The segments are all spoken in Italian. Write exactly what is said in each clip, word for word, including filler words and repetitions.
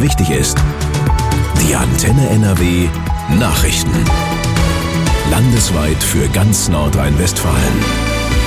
wichtig ist. Die Antenne N R W Nachrichten. Landesweit für ganz Nordrhein-Westfalen.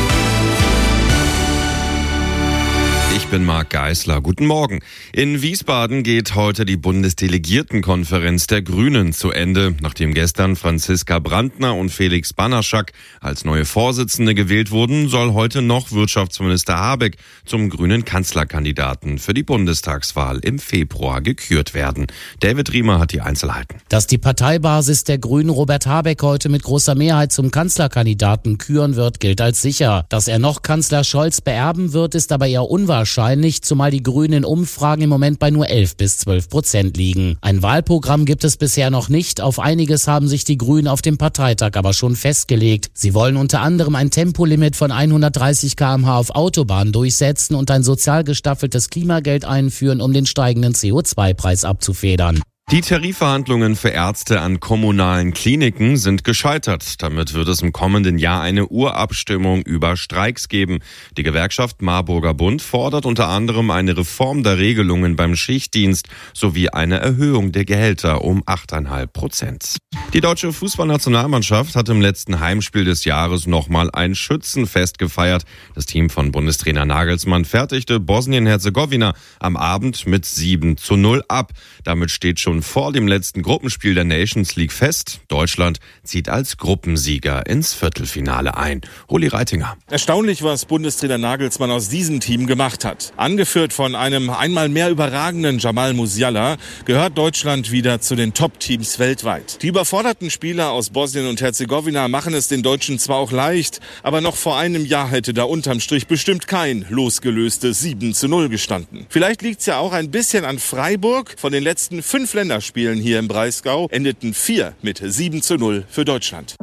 Ich bin Marc Geisler. Guten Morgen. In Wiesbaden geht heute die Bundesdelegiertenkonferenz der Grünen zu Ende. Nachdem gestern Franziska Brandner und Felix Banaschak als neue Vorsitzende gewählt wurden, soll heute noch Wirtschaftsminister Habeck zum grünen Kanzlerkandidaten für die Bundestagswahl im Februar gekürt werden. David Riemer hat die Einzelheiten. Dass die Parteibasis der Grünen Robert Habeck heute mit großer Mehrheit zum Kanzlerkandidaten küren wird, gilt als sicher. Dass er noch Kanzler Scholz beerben wird, ist aber eher unwahrscheinlich. Wahrscheinlich, zumal die Grünen in Umfragen im Moment bei nur elf bis zwölf Prozent liegen. Ein Wahlprogramm gibt es bisher noch nicht. Auf einiges haben sich die Grünen auf dem Parteitag aber schon festgelegt. Sie wollen unter anderem ein Tempolimit von hundertdreißig Kilometer pro Stunde auf Autobahnen durchsetzen und ein sozial gestaffeltes Klimageld einführen, um den steigenden C O zwei Preis abzufedern. Die Tarifverhandlungen für Ärzte an kommunalen Kliniken sind gescheitert. Damit wird es im kommenden Jahr eine Urabstimmung über Streiks geben. Die Gewerkschaft Marburger Bund fordert unter anderem eine Reform der Regelungen beim Schichtdienst sowie eine Erhöhung der Gehälter um acht Komma fünf Prozent. Die deutsche Fußballnationalmannschaft hat im letzten Heimspiel des Jahres nochmal ein Schützenfest gefeiert. Das Team von Bundestrainer Nagelsmann fertigte Bosnien-Herzegowina am Abend mit sieben zu null ab. Damit steht schon vor dem letzten Gruppenspiel der Nations League fest. Deutschland zieht als Gruppensieger ins Viertelfinale ein. Uli Reitinger. Erstaunlich, was Bundestrainer Nagelsmann aus diesem Team gemacht hat. Angeführt von einem einmal mehr überragenden Jamal Musiala gehört Deutschland wieder zu den Top-Teams weltweit. Die überforderten Spieler aus Bosnien und Herzegowina machen es den Deutschen zwar auch leicht, aber noch vor einem Jahr hätte da unterm Strich bestimmt kein losgelöstes sieben zu null gestanden. Vielleicht liegt es ja auch ein bisschen an Freiburg. Von den letzten fünf Länderspielen hier im Breisgau endeten vier mit sieben zu null für Deutschland.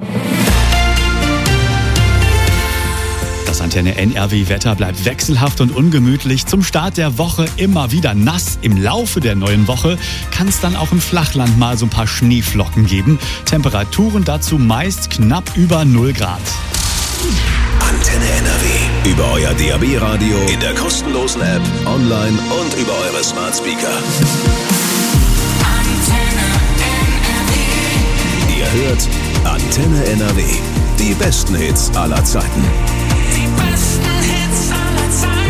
Das Antenne N R W-Wetter bleibt wechselhaft und ungemütlich. Zum Start der Woche immer wieder nass. Im Laufe der neuen Woche kann es dann auch im Flachland mal so ein paar Schneeflocken geben. Temperaturen dazu meist knapp über null Grad. Antenne N R W. Über euer D A B-Radio, in der kostenlosen App, online und über eure Smart Speaker. Ihr hört Antenne N R W. Die besten Hits aller Zeiten. Die besten Hits aller Zeiten.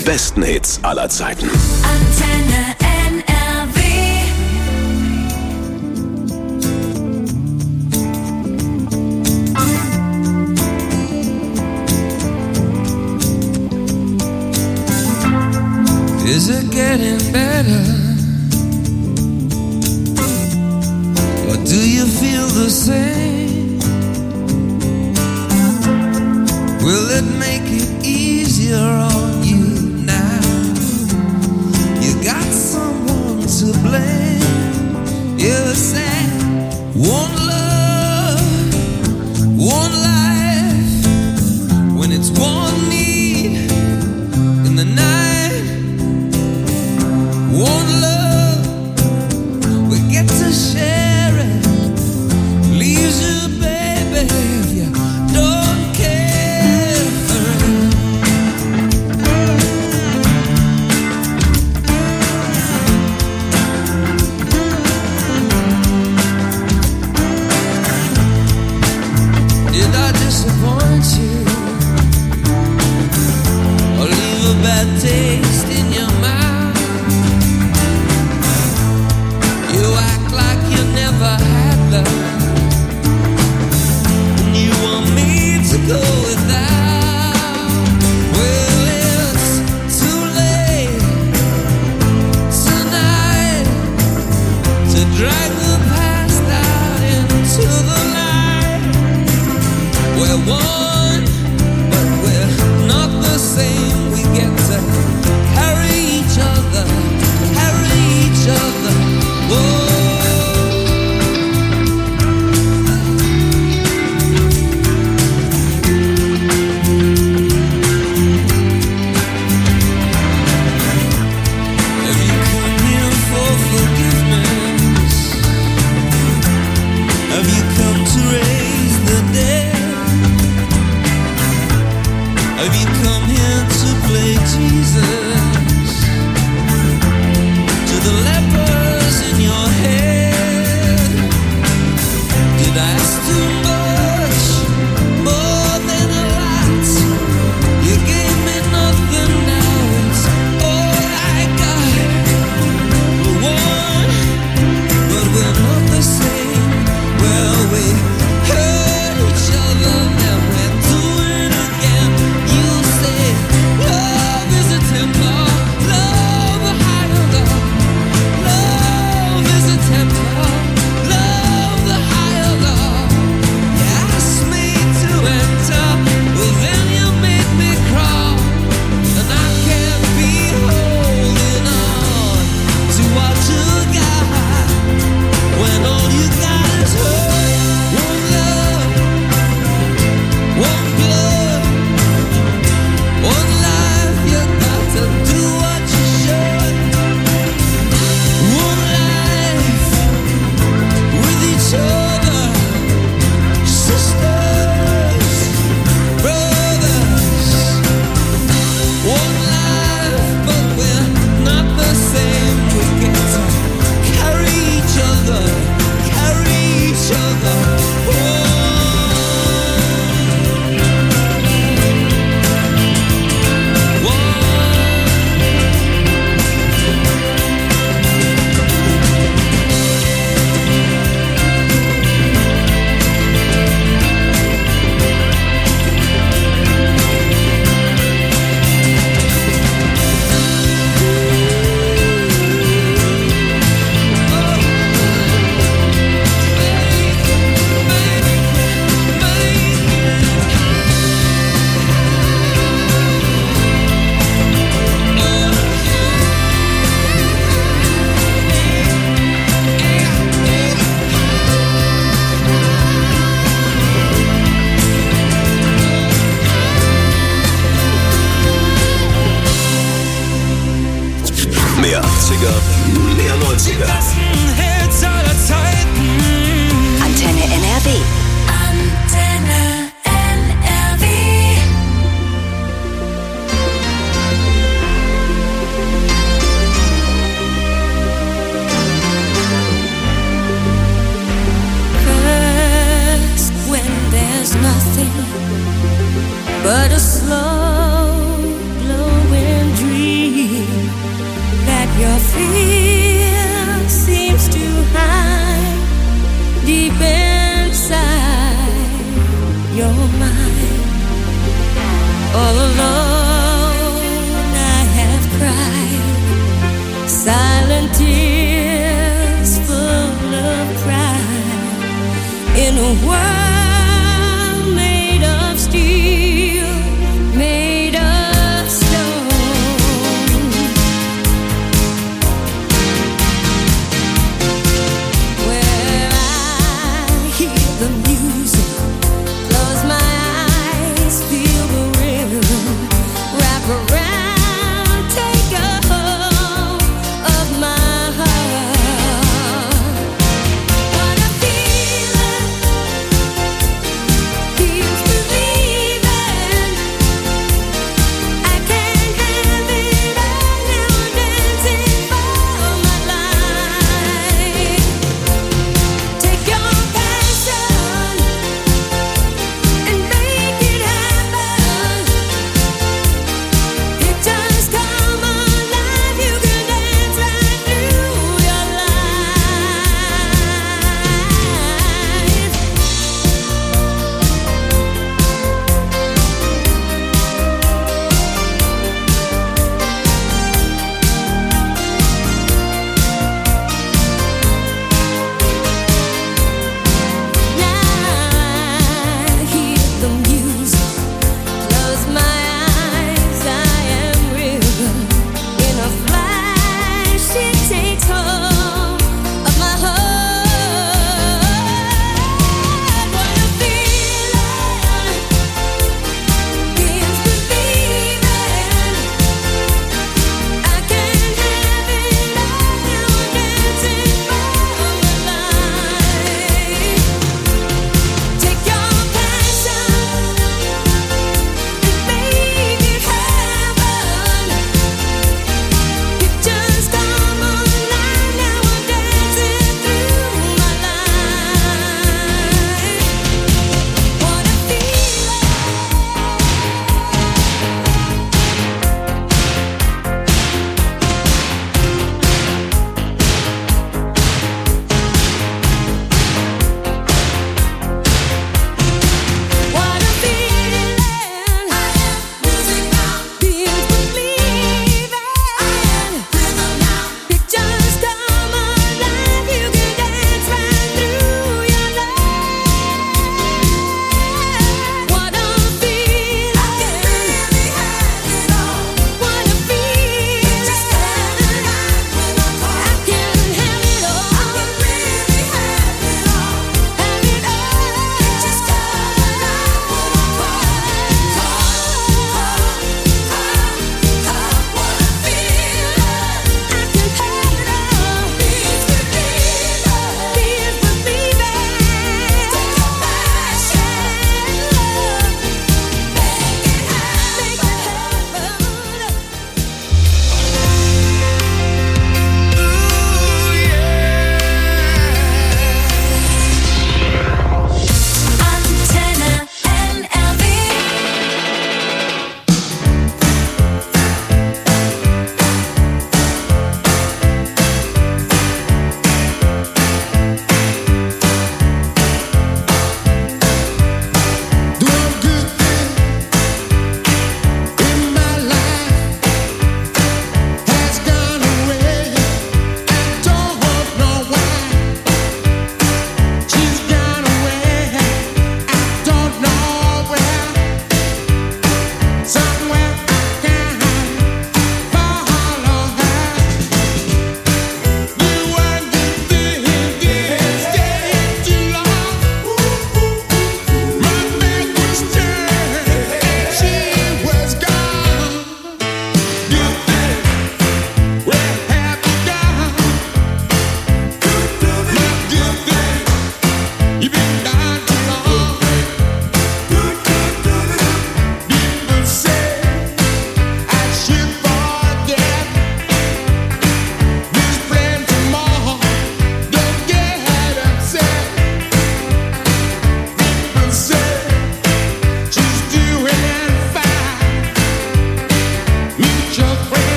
besten Hits aller Zeiten. Antenne N R W. Is it getting better? Or do you feel the same? Will it make it easier on you now? You got someone to blame. You said one love, one life. When it's one need in the night, one love, we get to share it. Leaves you, baby, if you don't care for it. Did I disappoint you? Or leave a bad taste in your mouth? You act like you never had love, and you want me to go without. Well, it's too late tonight to drag the past out into the light. We're one, but we're not the same. We get to carry each other, carry each other. Whoa. Have you come here for forgiveness? Have you come to raise the dead? Have you come here to play Jesus to the lepers in your head? Did I ask too much, more than a lot? You gave me nothing, now it's all I got. We're one, but we're not the same. Well, we hurt each other, then we're doing it again. You say love is a temper, love a higher love. Love is a temper, love the higher love. You asked me to enter, well then you made me crawl, and I can't be holding on to what you got when all you got is hurt. One love, one blood, one life. You got to do what you should. One life with each other, sisters, brothers. One life, but we're not the same. We get to carry each other, carry each other. One. Mehr achtziger, mehr neunziger. Hits aller Zeiten. Antenne N R W. Antenne N R W. First, when there's nothing but a slow glowing dream. and tears full of pride in a world made of steel, made of stone. Where I hear the music, close my eyes, feel the rhythm, wrap around, take a hold of my heart. What a feeling,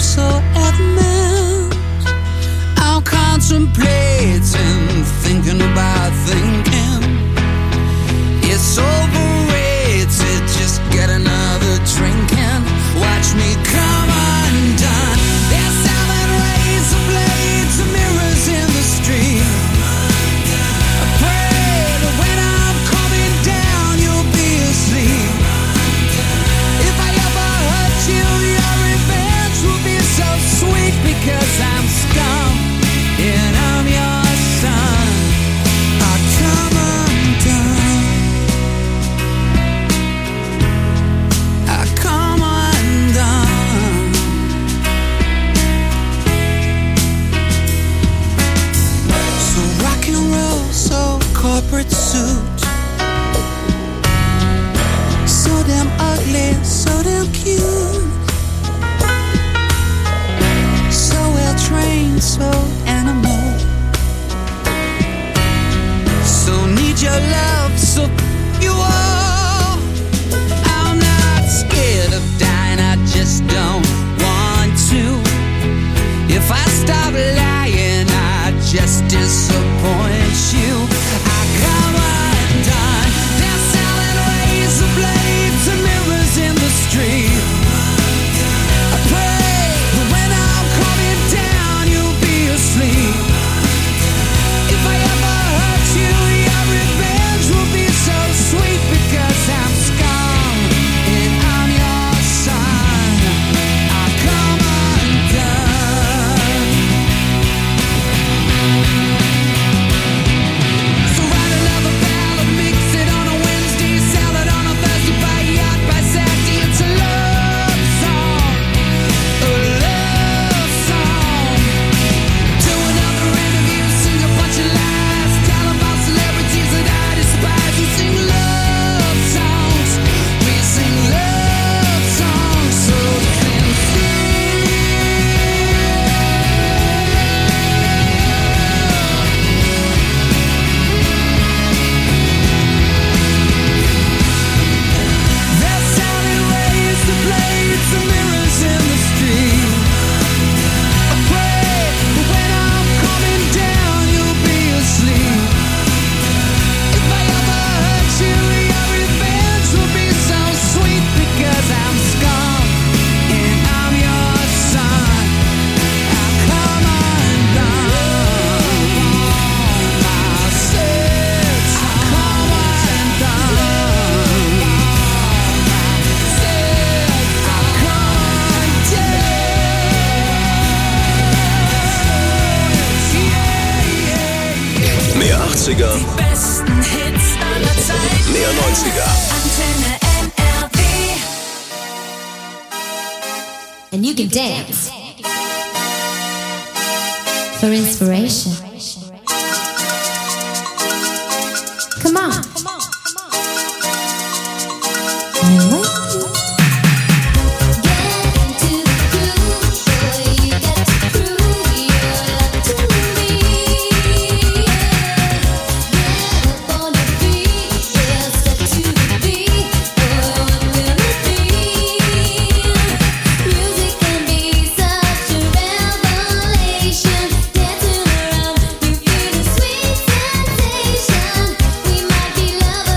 so adamant. I'm contemplating, thinking about thinking. It's overrated, just get another drink and watch me come undone. They're selling razor blades and mirrors in the street. I pray that when I'm coming down, you'll be asleep. If I ever hurt you, your revenge will be so sweet because I'm scum and I'm your son. I come undone. I come undone. So rock and roll, so corporate suit. So damn ugly, so damn cute. So well trained, so animal. So need your love, so you all. I'm not scared of dying, I just don't want to. If I stop lying, I just disappoint you. I come undone. They're selling razor blades and mirrors in the street. I pray that when I'm coming down, you'll be asleep. If I ever hurt you, your revenge will be so sweet because I'm scum and I'm your son. I come undone. So write another ballad, mix it on a Wednesday, sell it on a Thursday, buy a yacht by Saturday. It's a love song, a love song. Do another interview, sing a bunch of lies, tell about celebrities that I despise. We sing love songs, we sing love songs so sincere. They're selling razor blades and mirrors in the street. I pray that when I'm coming down, you'll be asleep. If I ever hurt you, your revenge will be so sweet because I'm scum and I'm your son. I come undone. I said I come undone. Said I come undone. Mehr achtziger, Besten Hits aller Zeiten. mehr neunziger. Antenne N R W. And you can dance for inspiration. Come on. I'm waiting. Get into the groove, boy. You got to prove your love to me. Get up on your feet, yeah, step to the beat. Boy, what will it be? Music can be such a revelation. Dancing around, you feel the sweet sensation. We might be lovers.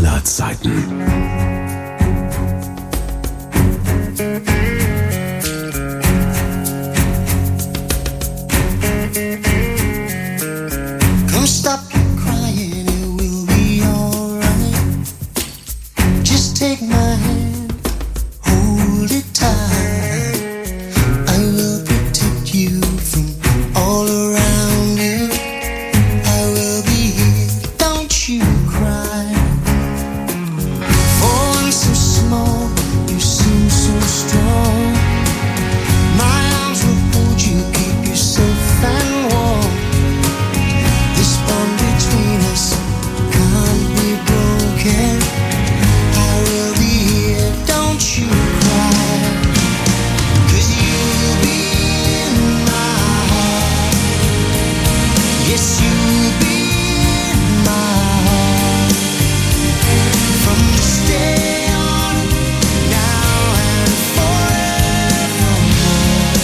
aller Zeiten. Come stop crying, it will be alright. Just take my hand, hold it tight. I will protect you from all around you. I will be here, don't you cry. For I'm so small, you seem so strong. My arms will hold you, keep you safe and warm. This bond between us can't be broken. I will be here, don't you cry. 'Cause you'll be in my heart. Yes, you'll be in my heart. From this day on, now and forevermore.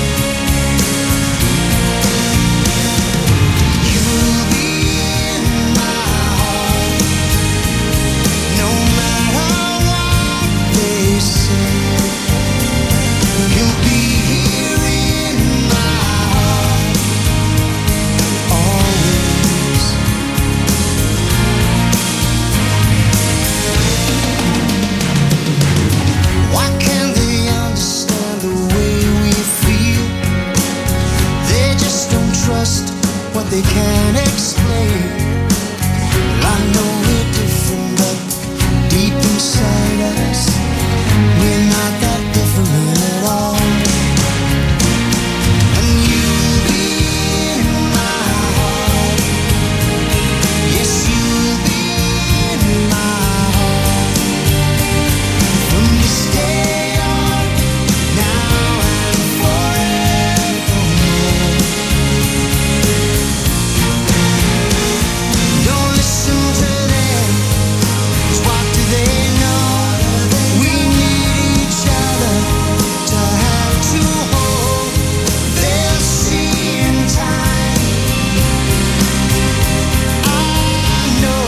You'll be in my heart. No matter what they say, you'll be here in my heart. Always. Why can't they understand the way we feel? They just don't trust what they can't explain. Well, I know we're different, but deep inside us, we're not that different at all. And you'll be in my heart. Yes, you'll be in my heart. From this day on, now and forevermore. Don't listen to them, 'cause what do they know? We need each other to have to hold. They'll see in time. I know.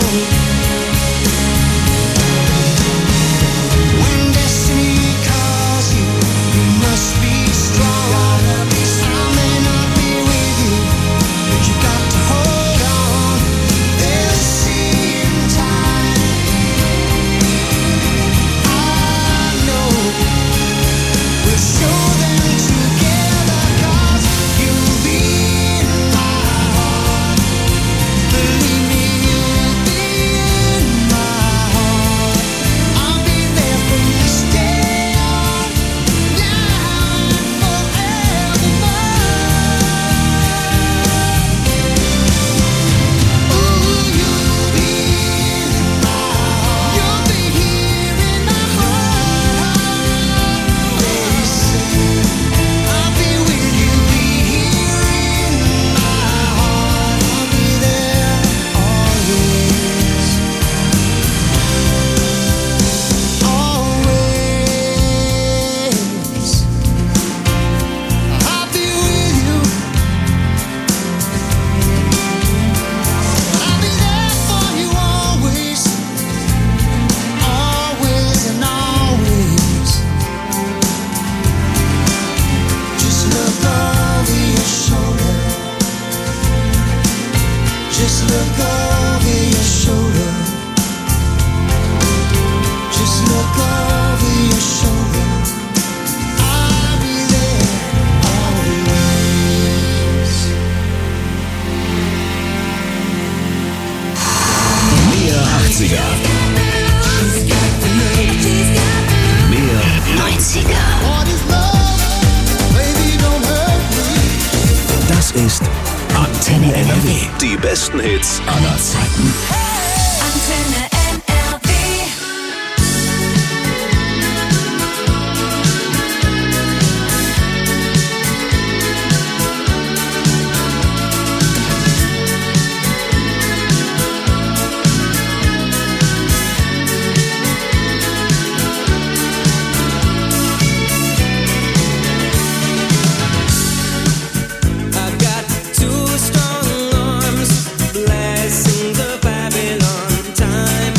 When destiny calls you, you must be strong. I may not be with you, but you got to hold on. They'll see in time. I know. We'll show them together, 'cause you'll be in my heart. Believe me, you'll be in my heart. I'll be there from this day on, now and forevermore. Ooh, you'll be in my heart. You'll be here in my heart. They say I'll be with you, be here in my heart. I'll be there always, always. I'll be with you. I'll be there for you always, always and always. Just look over your shoulder. Just look over your shoulder. Just look over your shoulder. I'll be there always. Mehr achtziger. Mehr neunziger. What is love? Baby, don't hurt me. Das ist Antenne N R W. Die besten Hits aller Zeiten. Antenne N R W. I've got two strong arms, blessing the Babylon time.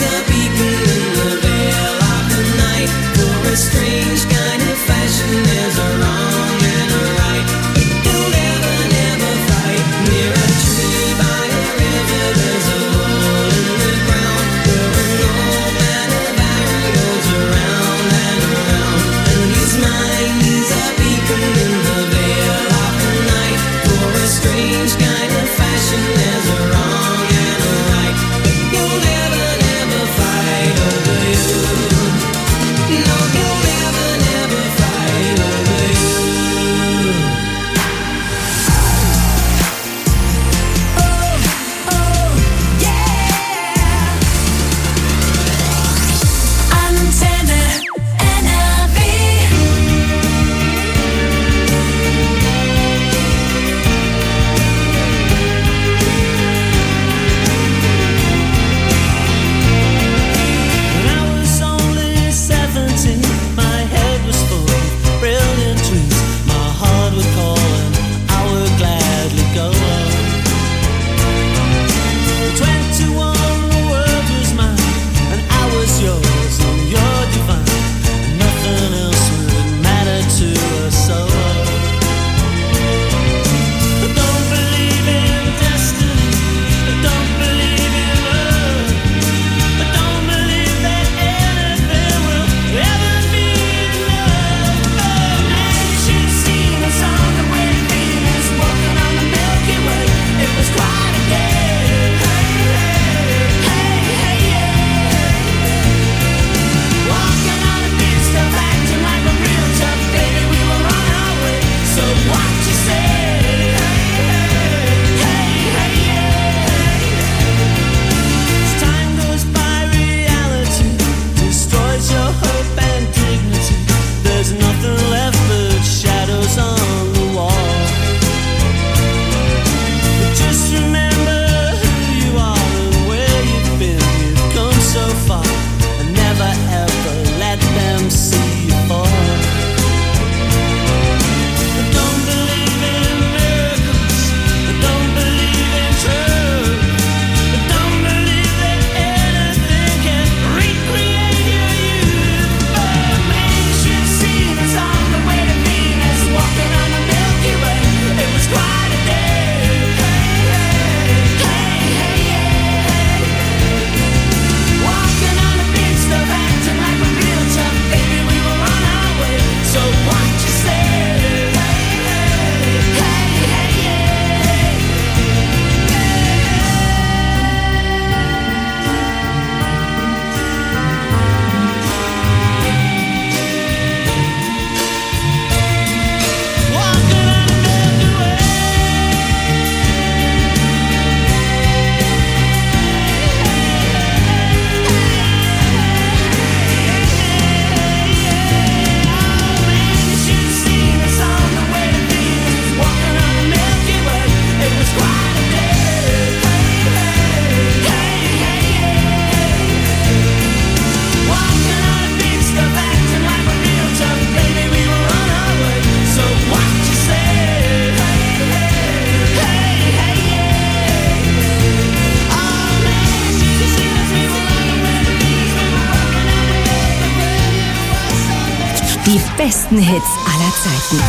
Die besten Hits aller Zeiten.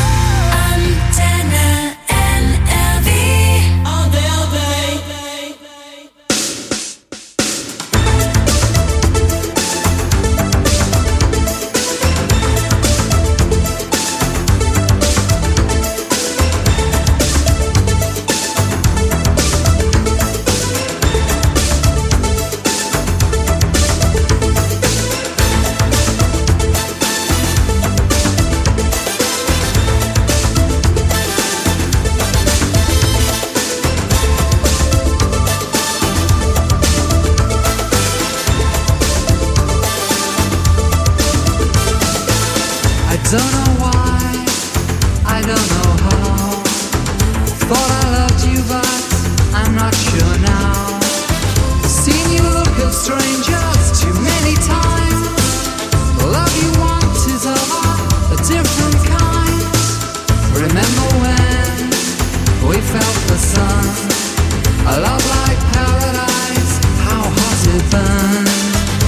Antenne N R W. Don't know why, I don't know how. Thought I loved you, but I'm not sure now. Seen you look at strangers too many times. The love you want is of a different kind. Remember when we felt the sun? A love like paradise, how hot it burned.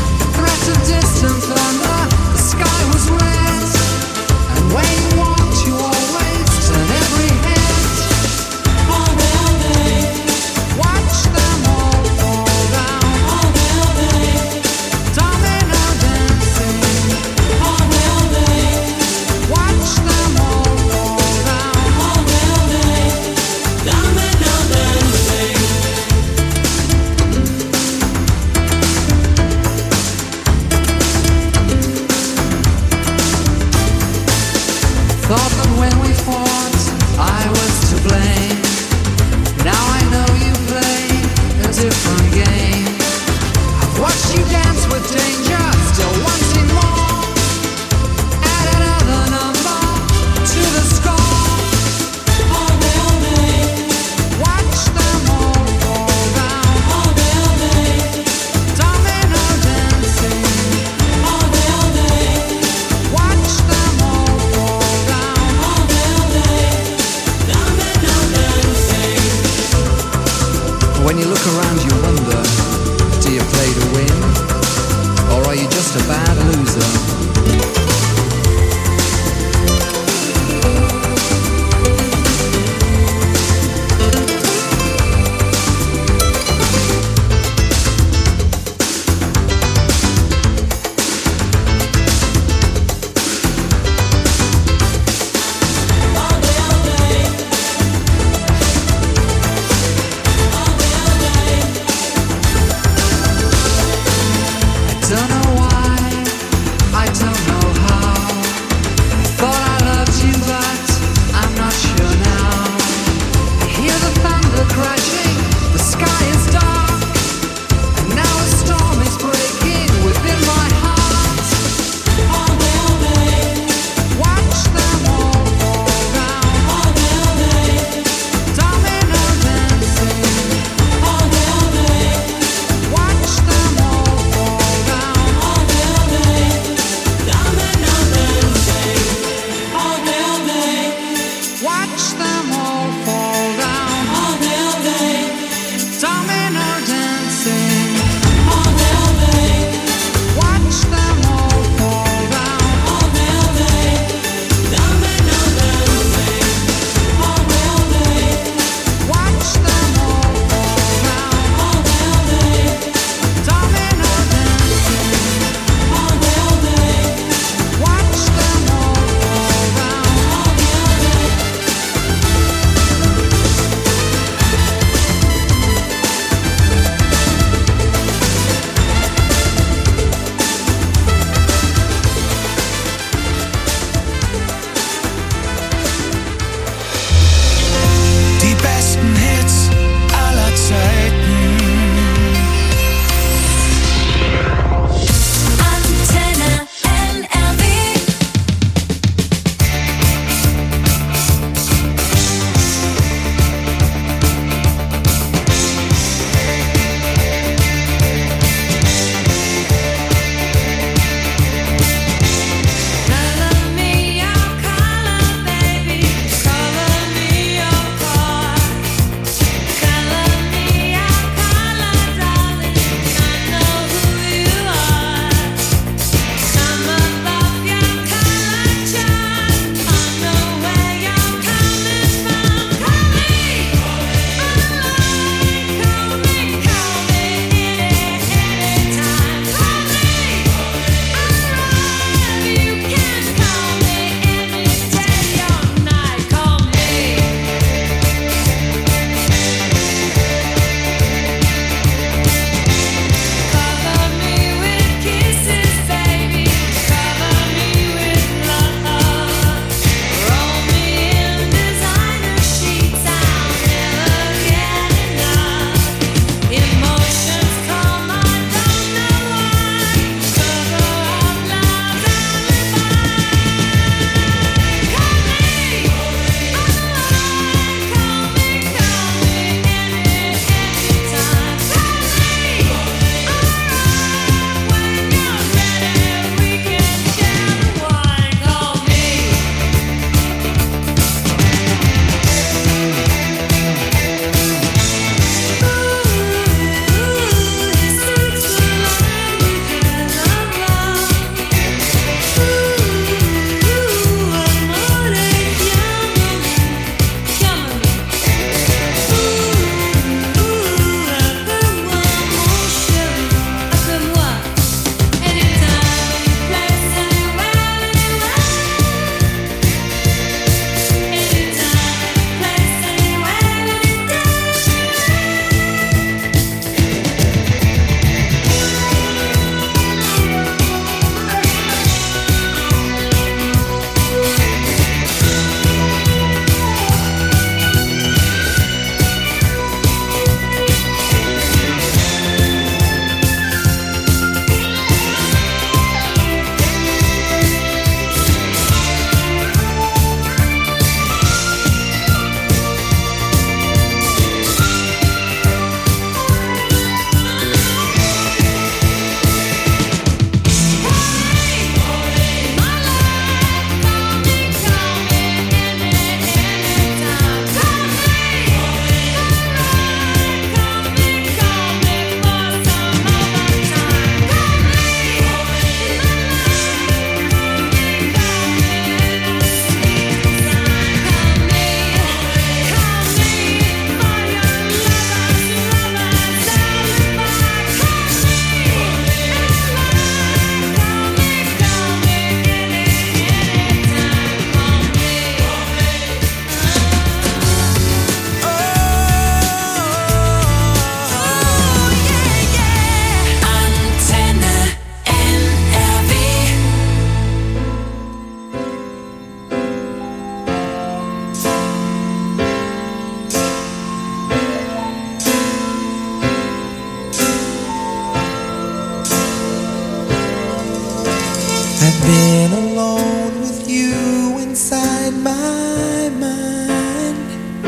I've been alone with you inside my mind,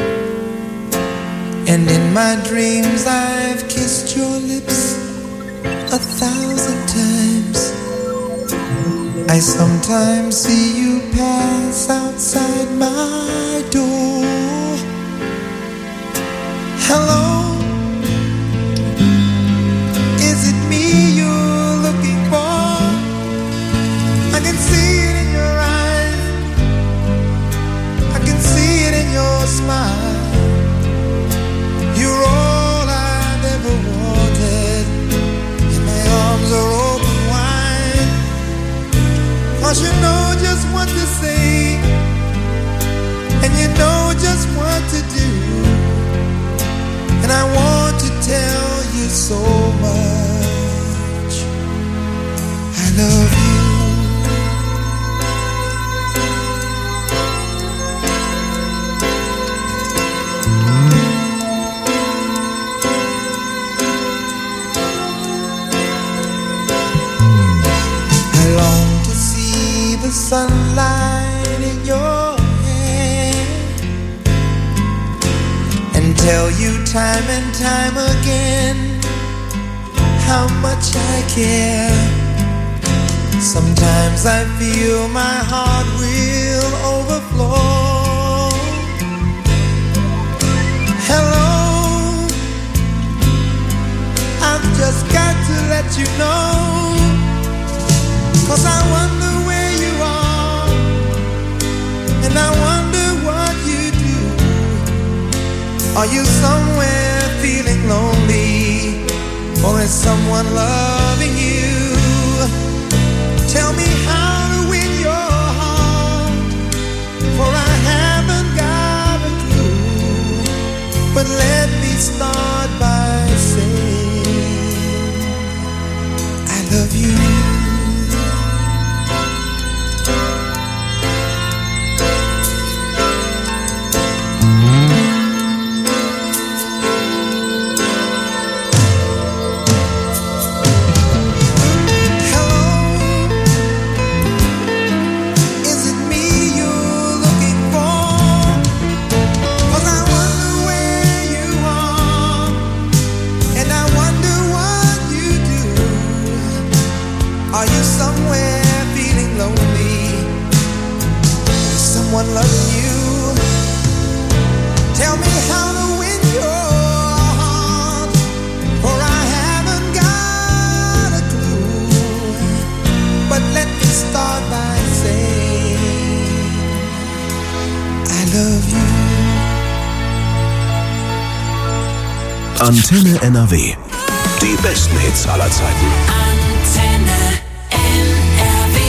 and in my dreams I've kissed your lips a thousand times. I sometimes see you pass outside my door. Hello, is it me you're looking for? I can see it in your eyes, I can see it in your smile. You're all I've ever wanted, and my arms are open wide. 'Cause you know just what to say, and you know just what to do. And I want to tell you so much. I love you. I long to see the sunlight in your hair and tell you time and time again how much I care. Sometimes I feel my heart will overflow. Hello, I've just got to let you know, 'cause I wonder where you are, and I wonder what you do. Are you somewhere feeling lonely, or is someone loving you? Tell me how to win your heart, for I haven't got a clue. But let me start by saying I love you. Loving you. Tell me how to win your heart, for I haven't got a clue. But let me start by saying I love you. Antenne N R W. Die besten Hits aller Zeiten. Antenne N R W.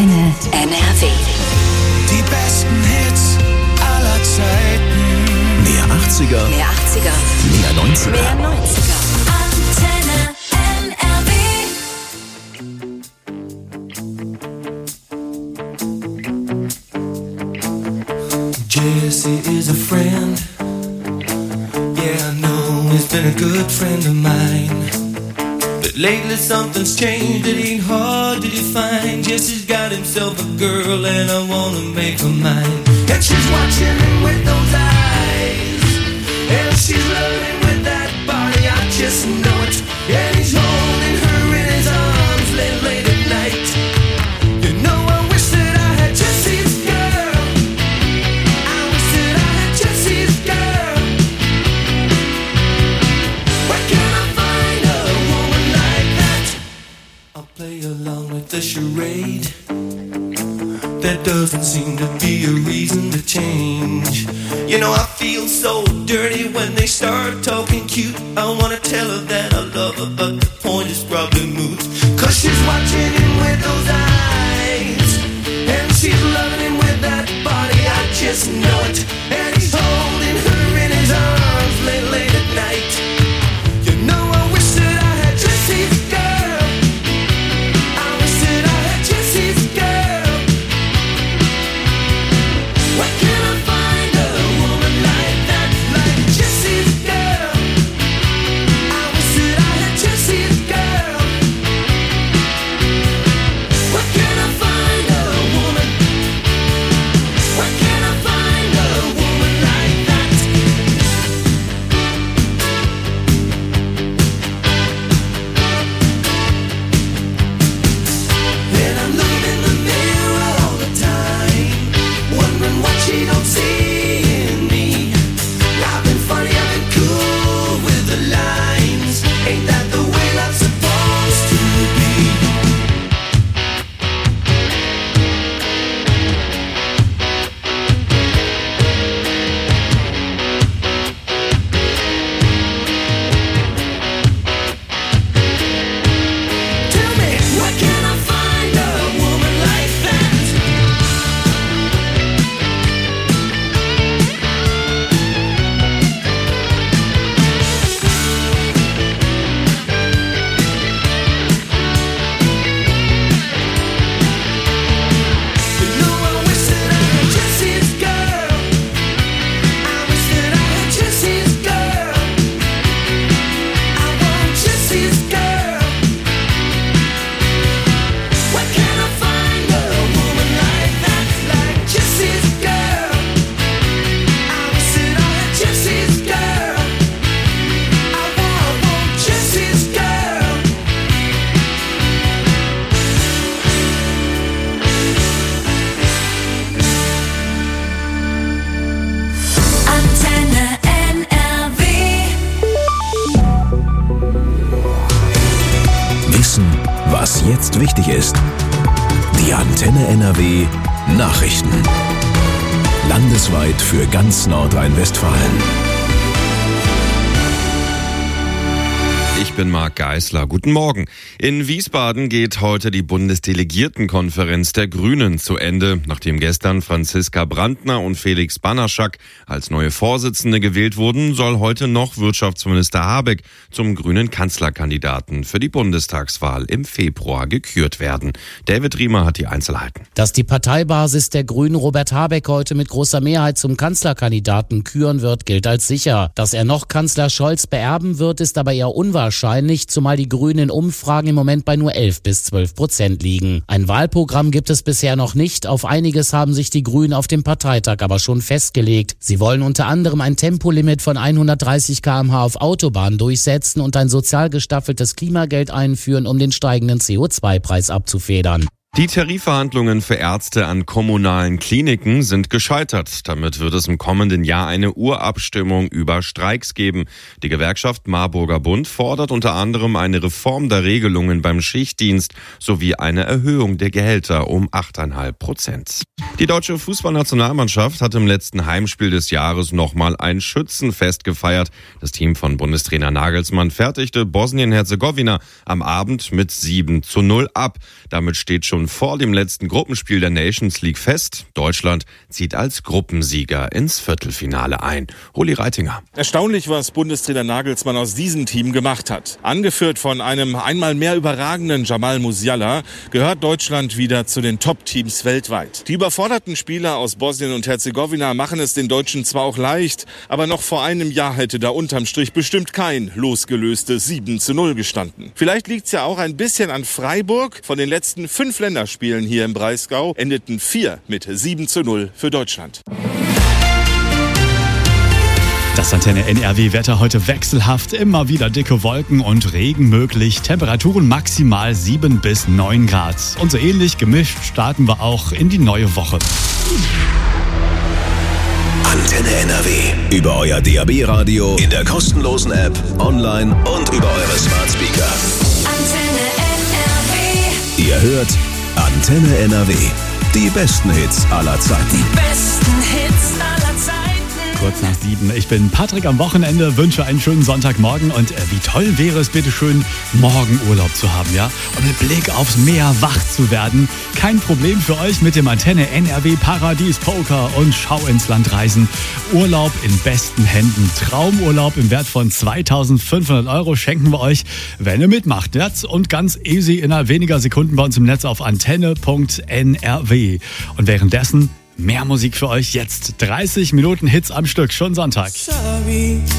Antenne N R W. Die besten Hits aller Zeiten. Mehr achtziger, Mehr achtziger, mehr neunziger. mehr neunziger. Antenne N R W. Jesse is a friend. Yeah, I know he's been a good friend of mine. But lately something's changed, it ain't hard to define. Jesse's got himself a girl and I wanna make her mine. And she's watching him with those eyes, and she's loving with that body, I just know it. And he's holding her in his arms late, late at night. You know I wish that I had Jesse's girl. I wish that I had Jesse's girl. Where can I find a woman like that? I'll play along with the charade. There doesn't seem to be a reason to change. You know I feel so dirty when they start talking cute. I wanna tell her that I love her, but the point is probably moot. Cause she's watching him with those eyes, and she's loving him with that body, I just know it. And he's holding her in his arms late, late at night. You know I wish that I had Jesse's girl. I wish that I had Jesse's girl. Where can I find a woman like that, like Jesse's girl? I wish that I had Jesse's girl. Where can I find a woman? Where can I find a woman like that? And I'm looking in the mirror all the time, wondering what she don't see in me. I've been funny, I've been cool with the lines. Ain't that the way love's supposed to be? Tell me, where can I find a woman like that? You know I wish that I had Jesse's girl. I wish that I had Jesse's girl. I want Jesse's girl. Where can I find a woman like that, like Jesse's girl? I wish that I had Jesse's girl. I want, I want Jesse's girl. Antenne N R W. Wissen, was jetzt wichtig ist. Die Antenne N R W Nachrichten. Landesweit für ganz Nordrhein-Westfalen. Ich bin Marc Geisler. Guten Morgen. In Wiesbaden geht heute die Bundesdelegiertenkonferenz der Grünen zu Ende. Nachdem gestern Franziska Brandner und Felix Banaschak als neue Vorsitzende gewählt wurden, soll heute noch Wirtschaftsminister Habeck zum grünen Kanzlerkandidaten für die Bundestagswahl im Februar gekürt werden. David Riemer hat die Einzelheiten. Dass die Parteibasis der Grünen Robert Habeck heute mit großer Mehrheit zum Kanzlerkandidaten küren wird, gilt als sicher. Dass er noch Kanzler Scholz beerben wird, ist aber eher unwahrscheinlich, zumal die Grünen in Umfragen im Moment bei nur elf bis zwölf Prozent liegen. Ein Wahlprogramm gibt es bisher noch nicht. Auf einiges haben sich die Grünen auf dem Parteitag aber schon festgelegt. Sie wollen unter anderem ein Tempolimit von hundertdreißig Kilometer pro Stunde auf Autobahnen durchsetzen und ein sozial gestaffeltes Klimageld einführen, um den steigenden C O zwei Preis abzufedern. Die Tarifverhandlungen für Ärzte an kommunalen Kliniken sind gescheitert. Damit wird es im kommenden Jahr eine Urabstimmung über Streiks geben. Die Gewerkschaft Marburger Bund fordert unter anderem eine Reform der Regelungen beim Schichtdienst sowie eine Erhöhung der Gehälter um acht Komma fünf Prozent. Die deutsche Fußballnationalmannschaft hat im letzten Heimspiel des Jahres nochmal ein Schützenfest gefeiert. Das Team von Bundestrainer Nagelsmann fertigte Bosnien-Herzegowina am Abend mit sieben zu null ab. Damit steht schon schon vor dem letzten Gruppenspiel der Nations League fest. Deutschland zieht als Gruppensieger ins Viertelfinale ein. Uli Reitinger. Erstaunlich, was Bundestrainer Nagelsmann aus diesem Team gemacht hat. Angeführt von einem einmal mehr überragenden Jamal Musiala gehört Deutschland wieder zu den Top-Teams weltweit. Die überforderten Spieler aus Bosnien und Herzegowina machen es den Deutschen zwar auch leicht, aber noch vor einem Jahr hätte da unterm Strich bestimmt kein losgelöstes sieben zu null gestanden. Vielleicht liegt's ja auch ein bisschen an Freiburg. Von den letzten fünf Länderspielen hier im Breisgau endeten vier mit sieben zu null für Deutschland. Das Antenne N R W-Wetter heute wechselhaft, immer wieder dicke Wolken und Regen möglich. Temperaturen maximal sieben bis neun Grad. Und so ähnlich gemischt starten wir auch in die neue Woche. Antenne N R W. Über euer D A B-Radio, in der kostenlosen App, online und über eure Smart Speaker. Antenne N R W. Ihr hört Antenne N R W. Die besten Hits aller Zeiten. Die besten Hits aller Zeiten. Kurz nach sieben. Ich bin Patrick am Wochenende, wünsche einen schönen Sonntagmorgen und äh, wie toll wäre es bitte schön, morgen Urlaub zu haben, ja? Und mit Blick aufs Meer wach zu werden. Kein Problem für euch mit dem Antenne N R W Paradies Poker und Schau ins Land reisen. Urlaub in besten Händen. Traumurlaub im Wert von zweitausendfünfhundert Euro schenken wir euch, wenn ihr mitmacht. Jetzt und ganz easy innerhalb weniger Sekunden bei uns im Netz auf antenne punkt n r w. Und währenddessen mehr Musik für euch jetzt. dreißig Minuten Hits am Stück, schon Sonntag. Sorry,